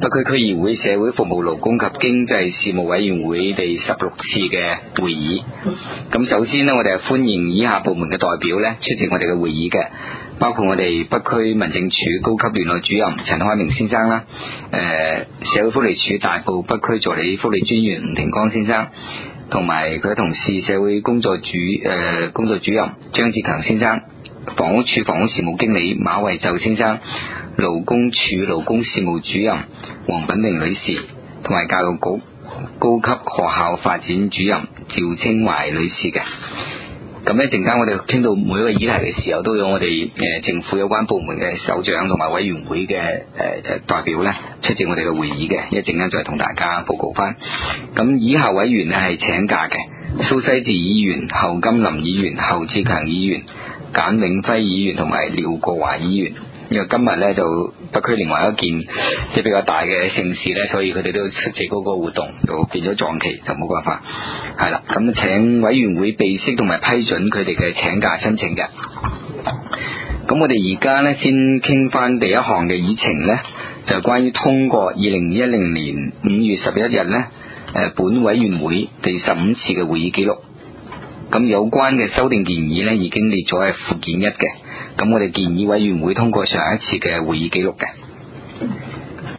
北區區議會社會服務勞工及經濟事務委員會第16次嘅會議。咁首先呢，我哋係歡迎以下部門嘅代表呢出席我哋嘅會議嘅，包括我哋北區民政處高級聯絡主任陳開明先生啦，社會福利署大埔北區助理福利專員吳庭光先生，同埋佢嘅同事社會工作主任張志強先生，房屋處房屋事務經理馬惠就先生，勞工處勞工事務主任黃品明女士，同埋教育局高級學校發展主任趙清懷女士嘅。咁一陣間我哋傾到每一個議題嘅時候，都有我哋政府有關部門嘅首長同埋委員會嘅代表咧出席我哋嘅會議嘅，一陣間再同大家報告翻。咁以下委員咧係請假嘅，蘇西治議員、侯金林議員、侯志強議員、簡永輝議員同埋廖國華議員。因為今日咧就北區另外一件即係比較大嘅盛事咧，所以佢哋都出席嗰個活動，就變咗撞期，就冇辦法。係啦，咁請委員會備悉同埋批准佢哋嘅請假申請嘅。咁我哋而家咧先傾翻第一項嘅議程咧，就關於通過2010年5月11日咧本委員會第15次嘅會議記錄。咁有關嘅修訂建議咧已經列咗喺附件1嘅。咁我哋建議委員會通過上一次嘅會議記錄嘅。